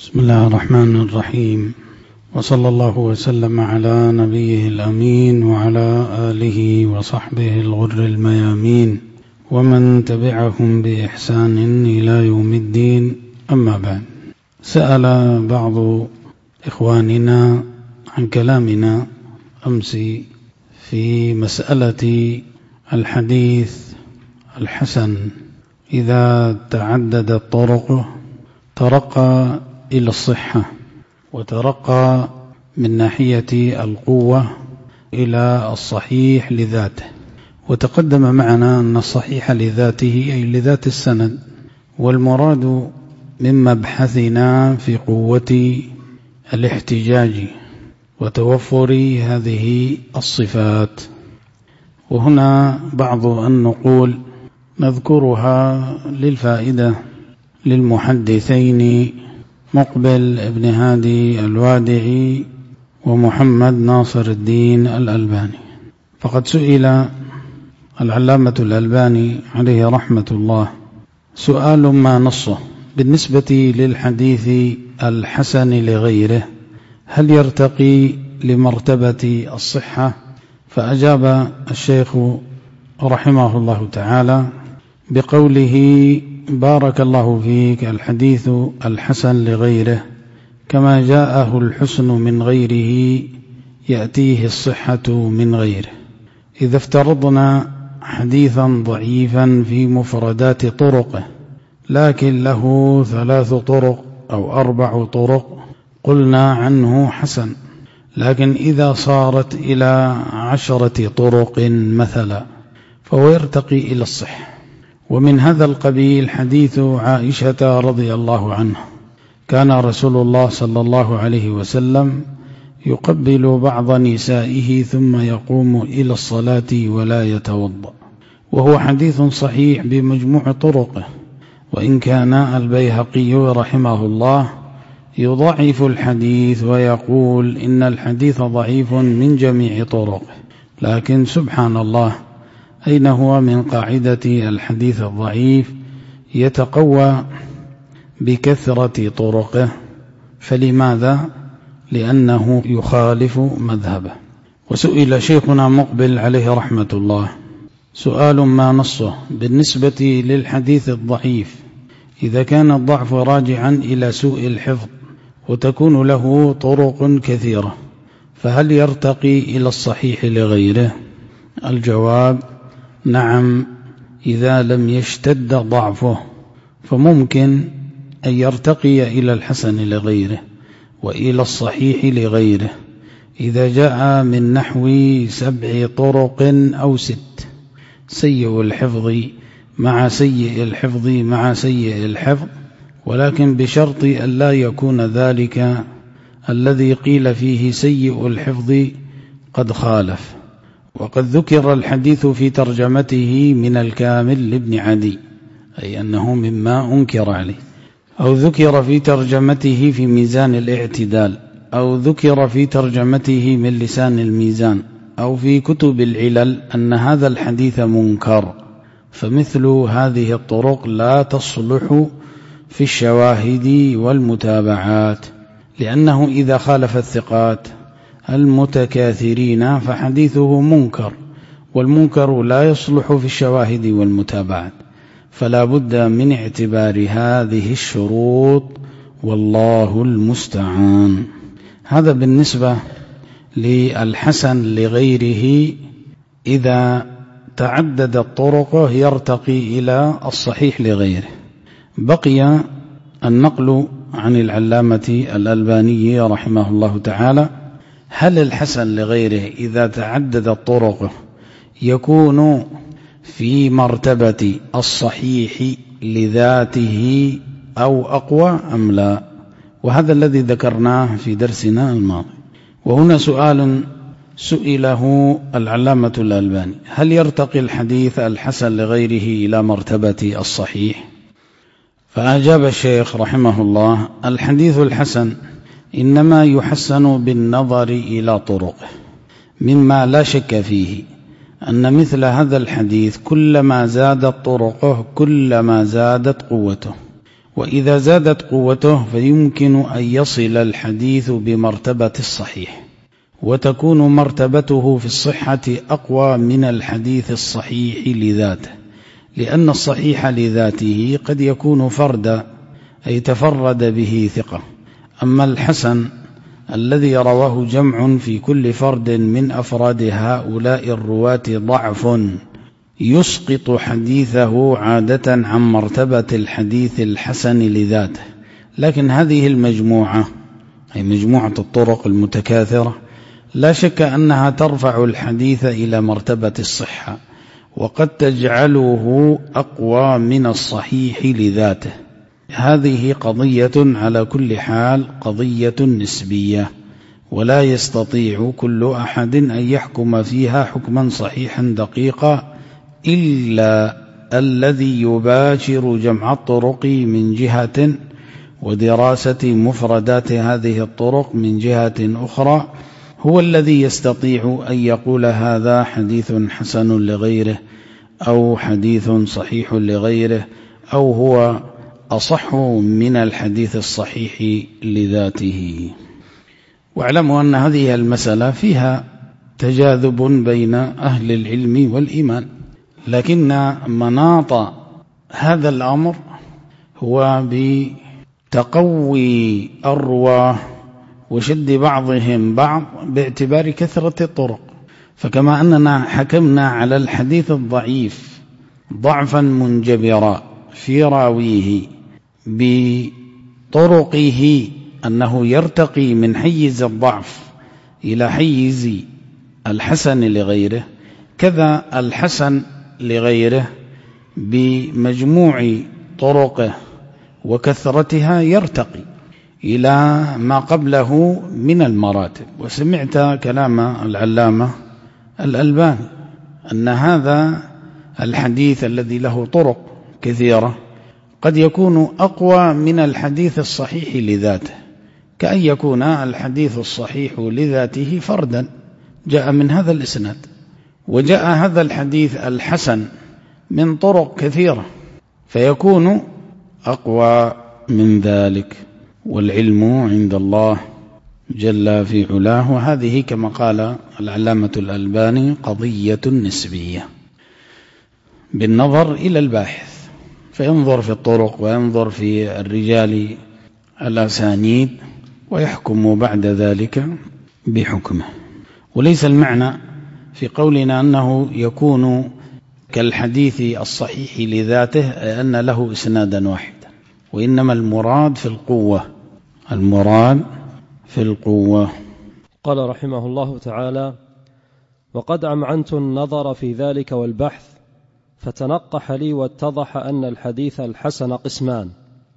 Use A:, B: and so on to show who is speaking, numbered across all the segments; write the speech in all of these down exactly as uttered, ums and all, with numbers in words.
A: بسم الله الرحمن الرحيم، وصلى الله وسلم على نبيه الأمين وعلى آله وصحبه الغر الميامين ومن تبعهم بإحسان إلى يوم الدين. أما بعد، سأل بعض إخواننا عن كلامنا أمس في مسألة الحديث الحسن إذا تعددت طرقه ترقى إلى الصحة وترقى من ناحية القوة إلى الصحيح لذاته. وتقدم معنا أن الصحيح لذاته أي لذات السند، والمراد من مبحثنا في قوة الاحتجاج وتوفر هذه الصفات. وهنا بعض النقول نذكرها للفائدة للمحدثين مقبل ابن هادي الوادعي ومحمد ناصر الدين الألباني. فقد سئل العلامة الألباني عليه رحمة الله سؤال ما نصه بالنسبة للحديث الحسن لغيره، هل يرتقي لمرتبة الصحة؟ فأجاب الشيخ رحمه الله تعالى بقوله: بارك الله فيك، الحديث الحسن لغيره كما جاءه الحسن من غيره يأتيه الصحة من غيره. إذا افترضنا حديثا ضعيفا في مفردات طرقه لكن له ثلاث طرق أو أربع طرق قلنا عنه حسن، لكن إذا صارت إلى عشرة طرق مثلا فهو يرتقي إلى الصحة. ومن هذا القبيل حديث عائشة رضي الله عنها: كان رسول الله صلى الله عليه وسلم يقبل بعض نسائه ثم يقوم إلى الصلاة ولا يتوضأ، وهو حديث صحيح بمجموع طرقه، وإن كان البيهقي رحمه الله يضعف الحديث ويقول إن الحديث ضعيف من جميع طرقه، لكن سبحان الله أين هو من قاعدة الحديث الضعيف يتقوى بكثرة طرقه؟ فلماذا؟ لأنه يخالف مذهبه. وسئل شيخنا مقبل عليه رحمة الله سؤال ما نصه بالنسبة للحديث الضعيف إذا كان الضعف راجعا إلى سوء الحفظ وتكون له طرق كثيرة، فهل يرتقي إلى الصحيح لغيره؟ الجواب: نعم، إذا لم يشتد ضعفه فممكن أن يرتقي إلى الحسن لغيره وإلى الصحيح لغيره إذا جاء من نحو سبع طرق أو ست، سيء الحفظ مع سيء الحفظ مع سيء الحفظ، ولكن بشرط أن لا يكون ذلك الذي قيل فيه سيء الحفظ قد خالف. وقد ذكر الحديث في ترجمته من الكامل لابن عدي، أي أنه مما أنكر عليه، أو ذكر في ترجمته في ميزان الاعتدال، أو ذكر في ترجمته من لسان الميزان، أو في كتب العلل أن هذا الحديث منكر. فمثل هذه الطرق لا تصلح في الشواهد والمتابعات، لأنه إذا خالف الثقات المتكاثرين فحديثه منكر، والمنكر لا يصلح في الشواهد والمتابعات، فلا بد من اعتبار هذه الشروط، والله المستعان. هذا بالنسبة للحسن لغيره إذا تعددت طرقه يرتقي إلى الصحيح لغيره. بقي النقل عن العلامة الألباني رحمه الله تعالى: هل الحسن لغيره إذا تعددت طرقه يكون في مرتبة الصحيح لذاته أو أقوى أم لا؟ وهذا الذي ذكرناه في درسنا الماضي. وهنا سؤال سئله العلامة الألباني: هل يرتقي الحديث الحسن لغيره إلى مرتبة الصحيح؟ فأجاب الشيخ رحمه الله: الحديث الحسن إنما يحسن بالنظر إلى طرقه، مما لا شك فيه أن مثل هذا الحديث كلما زادت طرقه كلما زادت قوته، وإذا زادت قوته فيمكن أن يصل الحديث بمرتبة الصحيح، وتكون مرتبته في الصحة أقوى من الحديث الصحيح لذاته، لأن الصحيح لذاته قد يكون فردا أي تفرد به ثقة، أما الحسن الذي رواه جمع في كل فرد من أفراد هؤلاء الرواة ضعف يسقط حديثه عادة عن مرتبة الحديث الحسن لذاته. لكن هذه المجموعة أي مجموعة الطرق المتكاثرة لا شك أنها ترفع الحديث إلى مرتبة الصحة، وقد تجعله أقوى من الصحيح لذاته. هذه قضية على كل حال قضية نسبية، ولا يستطيع كل أحد أن يحكم فيها حكما صحيحا دقيقا إلا الذي يباشر جمع الطرق من جهة ودراسة مفردات هذه الطرق من جهة أخرى، هو الذي يستطيع أن يقول هذا حديث حسن لغيره أو حديث صحيح لغيره، أو هو أصح من الحديث الصحيح لذاته. واعلموا أن هذه المسألة فيها تجاذب بين أهل العلم والإيمان، لكن مناط هذا الأمر هو بتقوي الرواه وشد بعضهم بعض باعتبار كثرة الطرق. فكما أننا حكمنا على الحديث الضعيف ضعفا منجبرا في راويه بطرقه أنه يرتقي من حيز الضعف إلى حيز الحسن لغيره، كذا الحسن لغيره بمجموع طرقه وكثرتها يرتقي إلى ما قبله من المراتب. وسمعت كلام العلامة الألباني أن هذا الحديث الذي له طرق كثيرة قد يكون أقوى من الحديث الصحيح لذاته، كأن يكون الحديث الصحيح لذاته فردا جاء من هذا الإسناد، وجاء هذا الحديث الحسن من طرق كثيرة فيكون أقوى من ذلك. والعلم عند الله جل في علاه، وهذه كما قال العلامة الألباني قضية نسبية بالنظر إلى الباحث، فينظر في الطرق وينظر في الرجال الأسانيد ويحكم بعد ذلك بحكمه. وليس المعنى في قولنا أنه يكون كالحديث الصحيح لذاته أن له إسنادا واحدا، وإنما المراد في القوة، المراد في القوة.
B: قال رحمه الله تعالى: وقد أمعنت النظر في ذلك والبحث، فتنقح لي واتضح أن الحديث الحسن قسمان: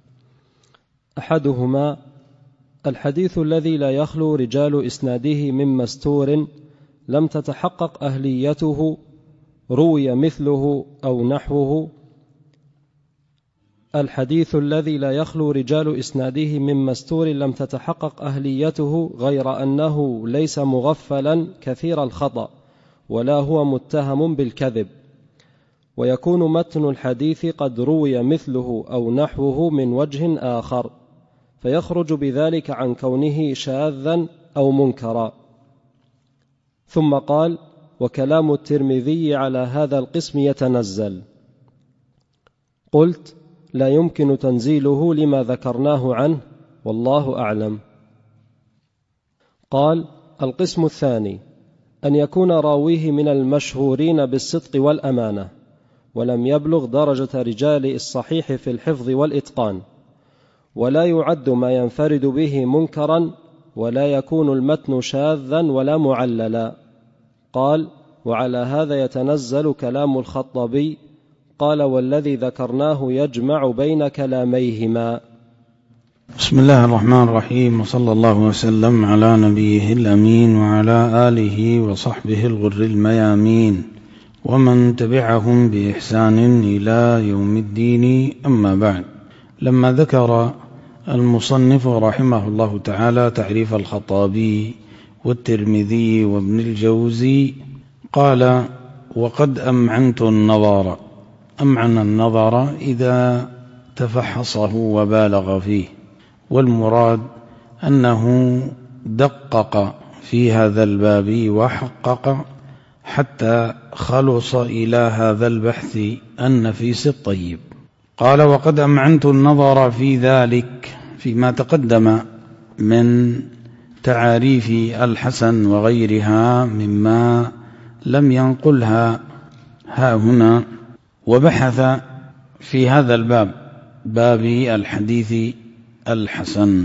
B: أحدهما الحديث الذي لا يخلو رجال إسناده من مستور لم تتحقق أهليته روي مثله أو نحوه. الحديث الذي لا يخلو رجال إسناده من مستور لم تتحقق أهليته، غير أنه ليس مغفلا كثير الخطأ ولا هو متهم بالكذب، ويكون متن الحديث قد روي مثله أو نحوه من وجه آخر، فيخرج بذلك عن كونه شاذا أو منكرا. ثم قال: وكلام الترمذي على هذا القسم يتنزل. قلت: لا يمكن تنزيله لما ذكرناه عنه، والله أعلم. قال: القسم الثاني أن يكون راويه من المشهورين بالصدق والأمانة، ولم يبلغ درجة رجال الصحيح في الحفظ والإتقان، ولا يعد ما ينفرد به منكرا، ولا يكون المتن شاذا ولا معللا. قال: وعلى هذا يتنزل كلام الخطابي. قال: والذي ذكرناه يجمع بين كلاميهما.
A: بسم الله الرحمن الرحيم، وصلى الله وسلم على نبيه الأمين وعلى آله وصحبه الغر الميامين ومن تبعهم بإحسان إلى يوم الدين. أما بعد، لما ذكر المصنف رحمه الله تعالى تعريف الخطابي والترمذي وابن الجوزي قال: وقد أمعنت النظر. أمعن النظر إذا تفحصه وبالغ فيه، والمراد أنه دقق في هذا الباب وحقق حتى خلص إلى هذا البحث النفيس الطيب. قال: وقد أمعنت النظر في ذلك فيما تقدم من تعاريف الحسن وغيرها مما لم ينقلها ها هنا، وبحث في هذا الباب، باب الحديث الحسن،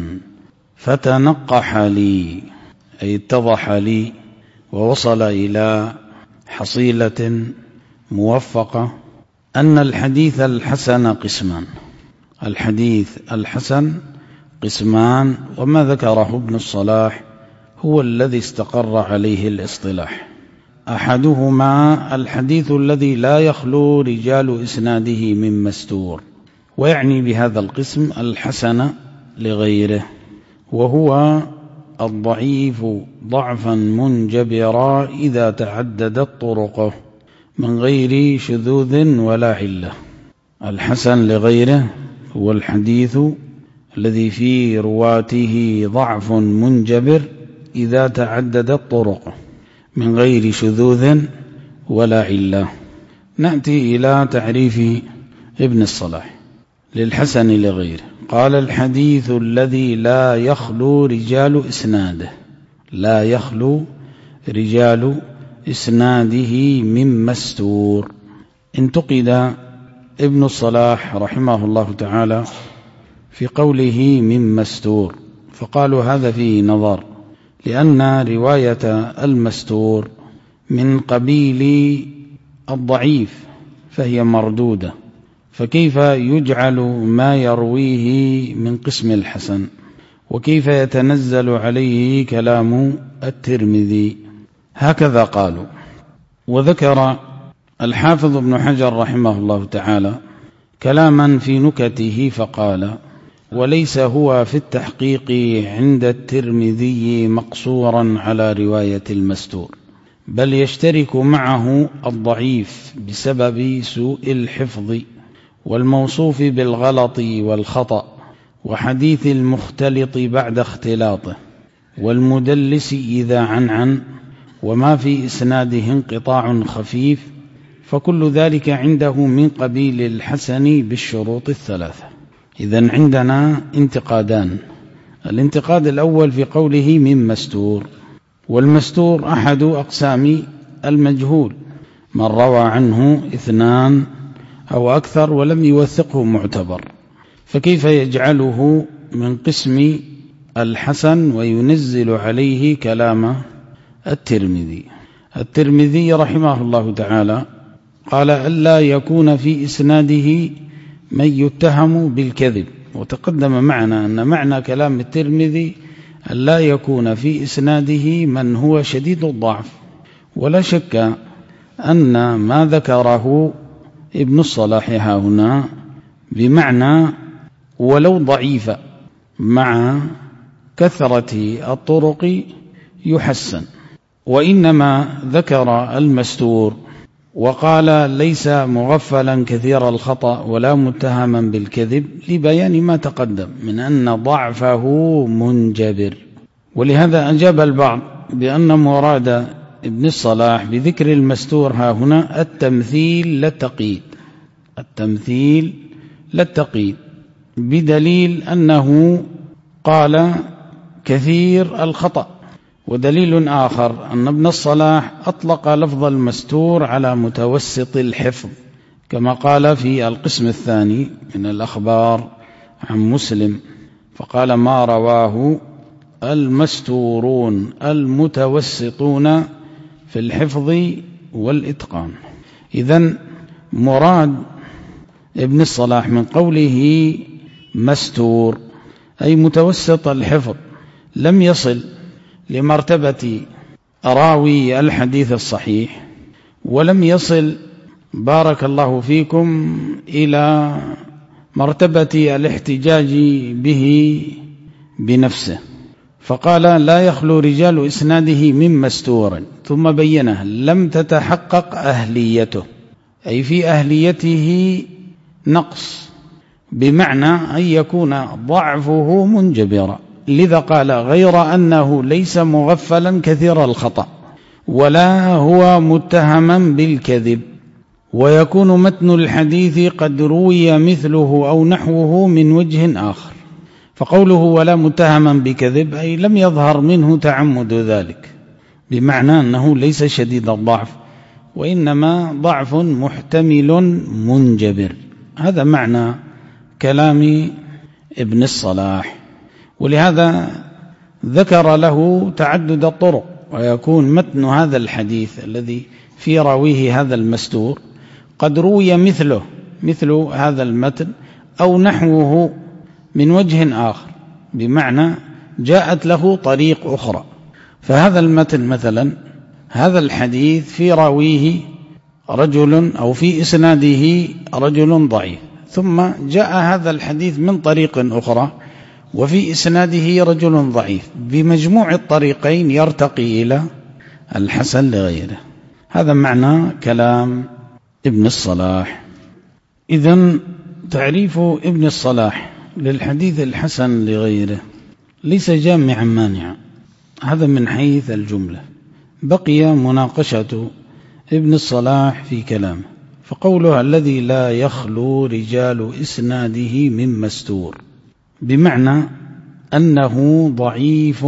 A: فتنقح لي أي اتضح لي ووصل إلى حصيلة موفقة أن الحديث الحسن قسمان. الحديث الحسن قسمان، وما ذكره ابن الصلاح هو الذي استقر عليه الاصطلاح. أحدهما الحديث الذي لا يخلو رجال إسناده من مستور، ويعني بهذا القسم الحسن لغيره، وهو الضعيف ضعفا منجبرا إذا تعددت طرقه من غير شذوذ ولا علة. الحسن لغيره هو الحديث الذي في رواته ضعف منجبر إذا تعددت طرقه من غير شذوذ ولا علة. نأتي إلى تعريف ابن الصلاح للحسن لغيره. قال: الحديث الذي لا يخلو رجال إسناده، لا يخلو رجال إسناده من مستور. انتقد ابن الصلاح رحمه الله تعالى في قوله من مستور، فقالوا هذا فيه نظر، لأن رواية المستور من قبيل الضعيف فهي مردودة، فكيف يجعل ما يرويه من قسم الحسن، وكيف يتنزل عليه كلام الترمذي؟ هكذا قالوا. وذكر الحافظ ابن حجر رحمه الله تعالى كلاما في نكته فقال: وليس هو في التحقيق عند الترمذي مقصورا على رواية المستور، بل يشترك معه الضعيف بسبب سوء الحفظ والموصوف بالغلط والخطأ وحديث المختلط بعد اختلاطه والمدلس إذا عنعن وما في إسناده انقطاع خفيف، فكل ذلك عنده من قبيل الحسن بالشروط الثلاثة. إذن عندنا انتقادان. الانتقاد الأول في قوله من مستور، والمستور أحد أقسام المجهول، من روى عنه اثنان أو أكثر ولم يوثقه معتبر، فكيف يجعله من قسم الحسن وينزل عليه كلام الترمذي؟ الترمذي رحمه الله تعالى قال: ألا يكون في إسناده من يتهم بالكذب، وتقدم معنا أن معنى كلام الترمذي ألا يكون في إسناده من هو شديد الضعف. ولا شك أن ما ذكره ابن الصلاح هنا بمعنى ولو ضعيفة مع كثرة الطرق يحسن، وإنما ذكر المستور وقال ليس مغفلا كثير الخطأ ولا متهما بالكذب لبيان ما تقدم من أن ضعفه منجبر. ولهذا أجاب البعض بأن مراد ابن الصلاح بذكر المستور ها هنا التمثيل لا التقييد، التمثيل لا التقييد، بدليل أنه قال كثير الخطأ. ودليل آخر أن ابن الصلاح أطلق لفظ المستور على متوسط الحفظ، كما قال في القسم الثاني من الأخبار عن مسلم، فقال: ما رواه المستورون المتوسطون في الحفظ والإتقان. إذن مراد ابن الصلاح من قوله مستور أي متوسط الحفظ، لم يصل لمرتبة راوي الحديث الصحيح، ولم يصل بارك الله فيكم إلى مرتبة الاحتجاج به بنفسه، فقال: لا يخلو رجال إسناده من مستور، ثم بينه لم تتحقق أهليته، أي في أهليته نقص بمعنى أن يكون ضعفه منجبرا، لذا قال غير أنه ليس مغفلا كثير الخطأ ولا هو متهما بالكذب. ويكون متن الحديث قد روي مثله أو نحوه من وجه آخر. فقوله ولا متهما بكذب أي لم يظهر منه تعمد ذلك، بمعنى أنه ليس شديد الضعف وإنما ضعف محتمل منجبر. هذا معنى كلام ابن الصلاح، ولهذا ذكر له تعدد الطرق. ويكون متن هذا الحديث الذي في راويه هذا المستور قد روي مثله مثل هذا المتن أو نحوه من وجه آخر، بمعنى جاءت له طريق أخرى. فهذا المتن مثلا هذا الحديث في راويه رجل أو في إسناده رجل ضعيف، ثم جاء هذا الحديث من طريق أخرى وفي إسناده رجل ضعيف، بمجموع الطريقين يرتقي إلى الحسن لغيره. هذا معنى كلام ابن الصلاح. إذن تعريف ابن الصلاح للحديث الحسن لغيره ليس جامعا مانعا، هذا من حيث الجملة. بقي مناقشة ابن الصلاح في كلامه، فقوله الذي لا يخلو رجال إسناده من مستور، بمعنى أنه ضعيف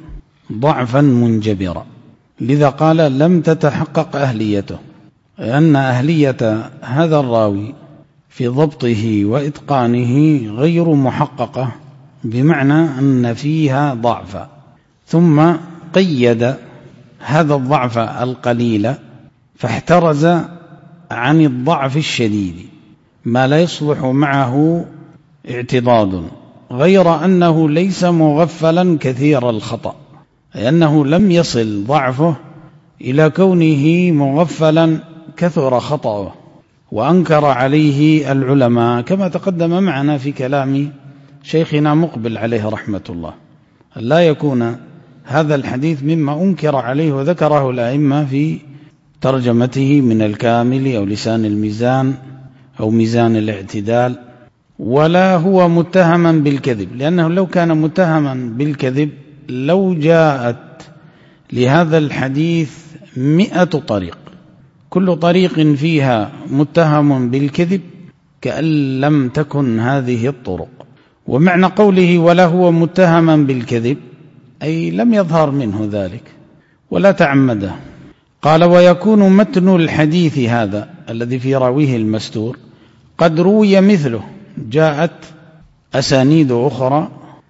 A: ضعفا منجبرا، لذا قال لم تتحقق أهليته، لأن أهلية هذا الراوي في ضبطه وإتقانه غير محققة، بمعنى أن فيها ضعفا. ثم قيد هذا الضعف القليل فاحترز عن الضعف الشديد ما لا يصلح معه اعتضاد، غير أنه ليس مغفلا كثير الخطأ، لأنه لم يصل ضعفه إلى كونه مغفلا كثر خطأه. وأنكر عليه العلماء كما تقدم معنا في كلام شيخنا مقبل عليه رحمة الله، لا يكون هذا الحديث مما أنكر عليه وذكره الأئمة في ترجمته من الكامل أو لسان الميزان أو ميزان الاعتدال. ولا هو متهما بالكذب، لأنه لو كان متهما بالكذب لو جاءت لهذا الحديث مئة طريق كل طريق فيها متهم بالكذب كأن لم تكن هذه الطرق. ومعنى قوله ولا هو متهما بالكذب أي لم يظهر منه ذلك ولا تعمده. قال ويكون متن الحديث هذا الذي في راويه المستور قد روي مثله، جاءت أسانيد أخرى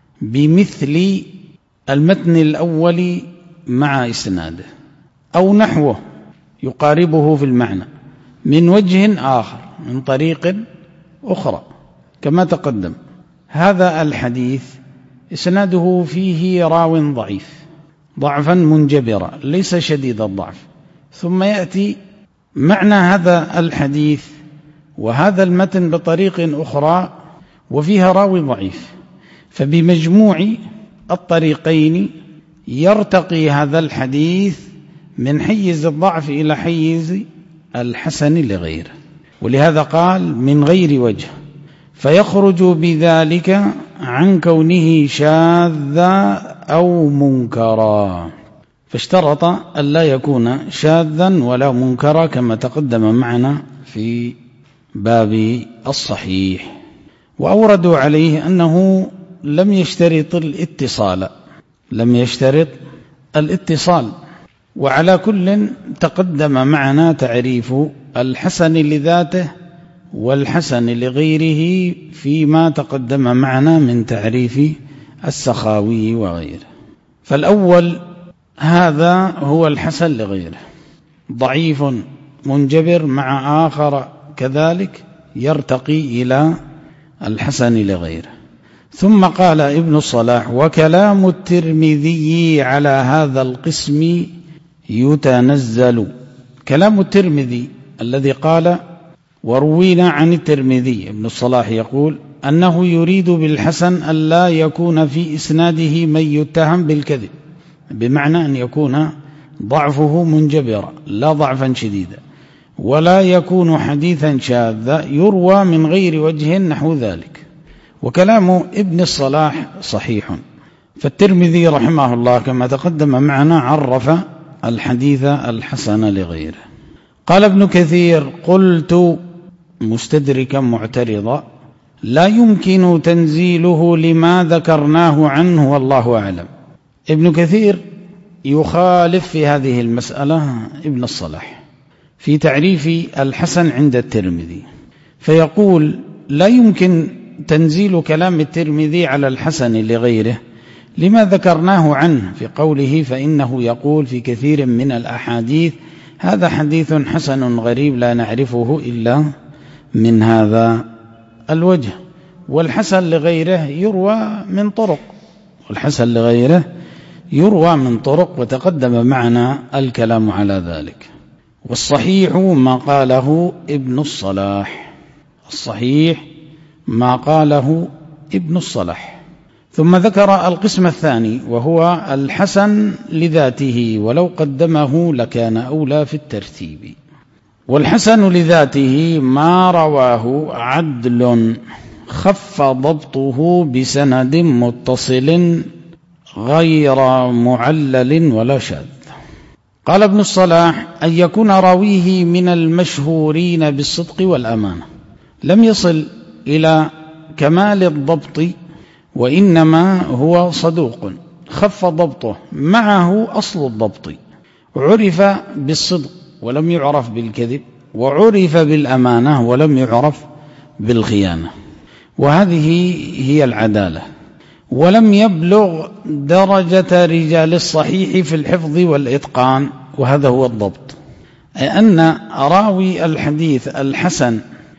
A: بمثل المتن الأول مع إسناده أو نحوه يقاربه في المعنى من وجه آخر من طريق أخرى كما تقدم. هذا الحديث إسناده فيه راو ضعيف ضعفا منجبرا ليس شديد الضعف، ثم يأتي معنى هذا الحديث وهذا المتن بطريق أخرى وفيها راوي ضعيف، فبمجموع الطريقين يرتقي هذا الحديث من حيز الضعف إلى حيز الحسن لغيره. ولهذا قال من غير وجه، فيخرج بذلك عن كونه شاذا أو منكرا، فاشترط أن لا يكون شاذا ولا منكرا كما تقدم معنا في باب الصحيح. وأوردوا عليه أنه لم يشترط الاتصال لم يشترط الاتصال وعلى كل تقدم معنا تعريف الحسن لذاته والحسن لغيره فيما تقدم معنا من تعريف السخاوي وغيره. فالأول هذا هو الحسن لغيره، ضعيف منجبر مع آخر كذلك يرتقي إلى الحسن لغيره. ثم قال ابن الصلاح وكلام الترمذي على هذا القسم يتنزل. كلام الترمذي الذي قال وروينا عن الترمذي، ابن الصلاح يقول أنه يريد بالحسن أن لا يكون في إسناده من يتهم بالكذب، بمعنى أن يكون ضعفه منجبرا لا ضعفا شديدا، ولا يكون حديثا شاذا يروى من غير وجه نحو ذلك. وكلام ابن الصلاح صحيح. فالترمذي رحمه الله كما تقدم معنا عرف الحديث الحسن لغيره. قال ابن كثير: قلت مستدركا معترضا: لا يمكن تنزيله لما ذكرناه عنه والله أعلم. ابن كثير يخالف في هذه المسألة ابن الصلاح في تعريف الحسن عند الترمذي، فيقول: لا يمكن تنزيل كلام الترمذي على الحسن لغيره لما ذكرناه عنه في قوله: فإنه يقول في كثير من الأحاديث هذا حديث حسن غريب لا نعرفه إلا من هذا الوجه. والحسن لغيره يروى من طرق والحسن لغيره يروى من طرق وتقدم معنا الكلام على ذلك. والصحيح ما قاله ابن الصلاح الصحيح ما قاله ابن الصلاح. ثم ذكر القسم الثاني وهو الحسن لذاته، ولو قدمه لكان أولى في الترتيب. والحسن لذاته ما رواه عدل خف ضبطه بسند متصل غير معلل ولا شاذ. قال ابن الصلاح: أن يكون راويه من المشهورين بالصدق والأمانة، لم يصل إلى كمال الضبط وإنما هو صدوق خف ضبطه معه أصل الضبط، عرف بالصدق ولم يعرف بالكذب، وعرف بالأمانة ولم يعرف بالخيانة، وهذه هي العدالة. ولم يبلغ درجة رجال الصحيح في الحفظ والإتقان، وهذا هو الضبط، أي أن راوي الحديث الحسن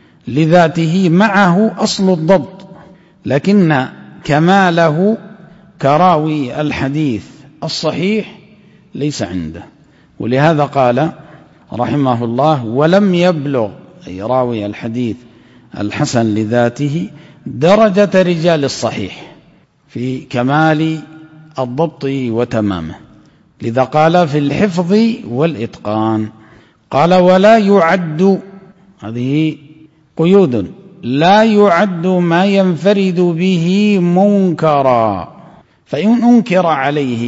A: لذاته معه أصل الضبط، لكن كماله كراوي الحديث الصحيح ليس عنده. ولهذا قال رحمه الله: ولم يبلغ أي راوي الحديث الحسن لذاته درجة رجال الصحيح في كمال الضبط وتمامه، لذا قال في الحفظ والإتقان. قال: ولا يعد، هذه قيود، لا يعد ما ينفرد به منكرا، فإن أنكر عليه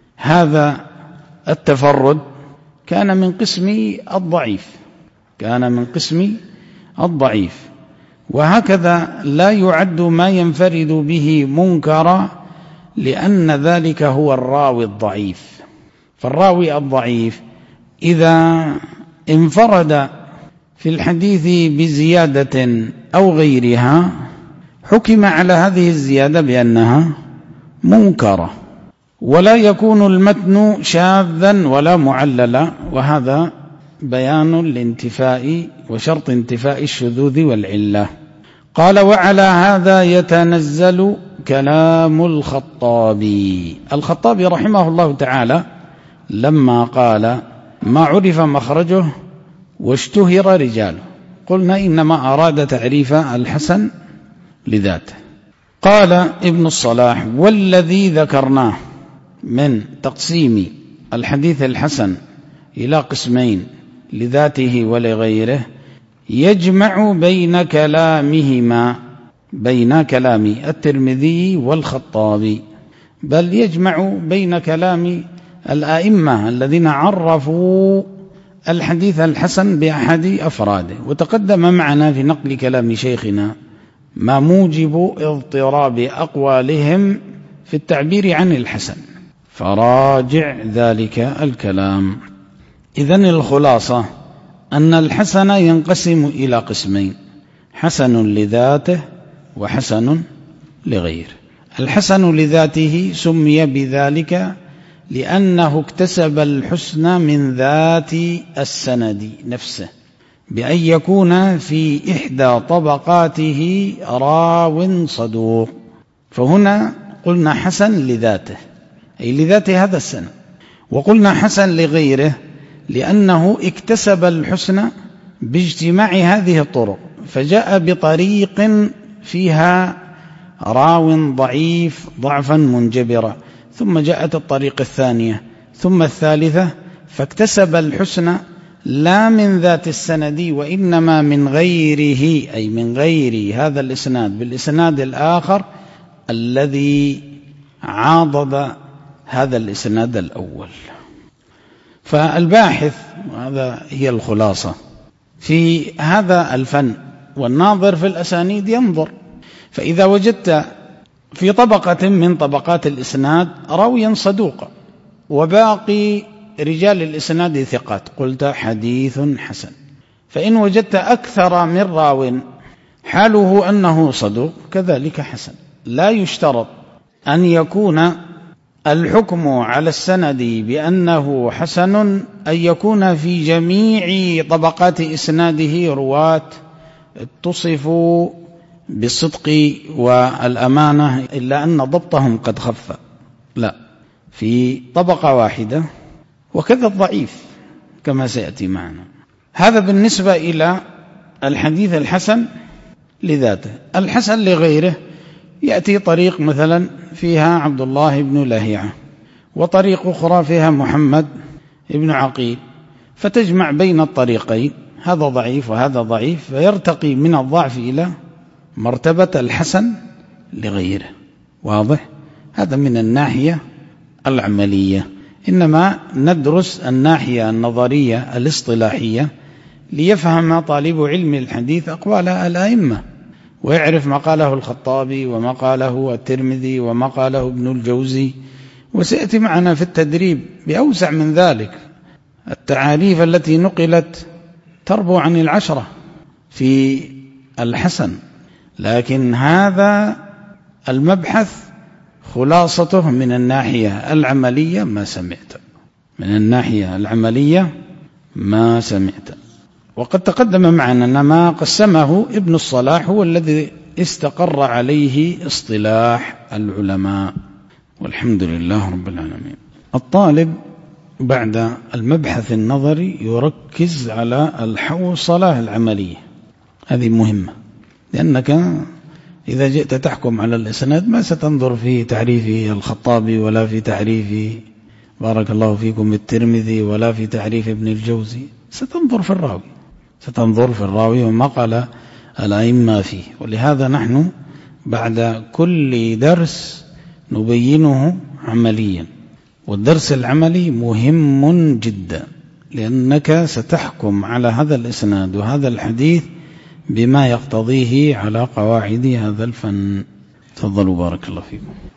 A: هذا التفرد كان من قسم الضعيف كان من قسم الضعيف وهكذا لا يعد ما ينفرد به منكرا، لأن ذلك هو الراوي الضعيف. فالراوي الضعيف إذا انفرد في الحديث بزيادة أو غيرها حكم على هذه الزيادة بأنها منكرة، ولا يكون المتن شاذا ولا معللا، وهذا بيان لانتفاء وشرط انتفاء الشذوذ والعلة. قال: وعلى هذا يتنزل كلام الخطابي. الخطابي رحمه الله تعالى لما قال: ما عرف مخرجه واشتهر رجاله، قلنا إنما أراد تعريف الحسن لذاته. قال ابن الصلاح: والذي ذكرناه من تقسيم الحديث الحسن إلى قسمين لذاته ولغيره يجمع بين كلامهما بين كلام الترمذي والخطابي، بل يجمع بين كلام الآئمة الذين عرفوا الحديث الحسن بأحد أفراده. وتقدم معنا في نقل كلام شيخنا ما موجب اضطراب أقوالهم في التعبير عن الحسن، فراجع ذلك الكلام. إذن الخلاصة أن الحسن ينقسم إلى قسمين: حسن لذاته وحسن لغيره. الحسن لذاته سمي بذلك لأنه اكتسب الحسن من ذات السند نفسه، بأن يكون في إحدى طبقاته راو صدوق، فهنا قلنا حسن لذاته أي لذات هذا السند، وقلنا حسن لغيره لأنه اكتسب الحسن باجتماع هذه الطرق، فجاء بطريق فيها راو ضعيف ضعفا منجبرا، ثم جاءت الطريق الثانية ثم الثالثة، فاكتسب الحسن لا من ذات السند وإنما من غيره، أي من غير هذا الإسناد بالإسناد الآخر الذي عاضد هذا الإسناد الأول. فالباحث، وهذا هي الخلاصة في هذا الفن، والناظر في الأسانيد ينظر، فإذا وجدت في طبقة من طبقات الإسناد راويا صدوقا وباقي رجال الإسناد ثقات، قلت حديث حسن. فإن وجدت أكثر من راو حاله أنه صدوق كذلك حسن. لا يشترط أن يكون الحكم على السند بأنه حسن أن يكون في جميع طبقات إسناده رواة اتصفوا بالصدق والأمانة إلا أن ضبطهم قد خف، لا، في طبقة واحدة. وكذا الضعيف كما سيأتي معنا. هذا بالنسبة إلى الحديث الحسن لذاته. الحسن لغيره يأتي طريق مثلا فيها عبد الله بن لهيعة، وطريق أخرى فيها محمد بن عقيل، فتجمع بين الطريقين، هذا ضعيف وهذا ضعيف، فيرتقي من الضعف إلى مرتبة الحسن لغيره. واضح؟ هذا من الناحية العملية. إنما ندرس الناحية النظرية الاصطلاحية ليفهم طالب علم الحديث أقوال الأئمة، ويعرف ما قاله الخطابي وما قاله الترمذي وما قاله ابن الجوزي. وسيأتي معنا في التدريب بأوسع من ذلك التعاريف التي نقلت تربو عن العشرة في الحسن. لكن هذا المبحث خلاصته من الناحية العملية ما سمعت، من الناحية العملية ما سمعت. وقد تقدم معنا أن ما قسمه ابن الصلاح هو الذي استقر عليه اصطلاح العلماء، والحمد لله رب العالمين. الطالب بعد المبحث النظري يركز على الحوصلة العملية، هذه مهمة، لأنك إذا جئت تحكم على الإسناد ما ستنظر في تعريف الخطابي ولا في تعريف بارك الله فيكم الترمذي ولا في تعريف ابن الجوزي، ستنظر في الراوي ستنظر في الراوي وما قال الأئمة فيه. ولهذا نحن بعد كل درس نبينه عمليا، والدرس العملي مهم جدا، لأنك ستحكم على هذا الإسناد وهذا الحديث بما يقتضيه على قواعد هذا الفن. تفضلوا بارك الله فيكم.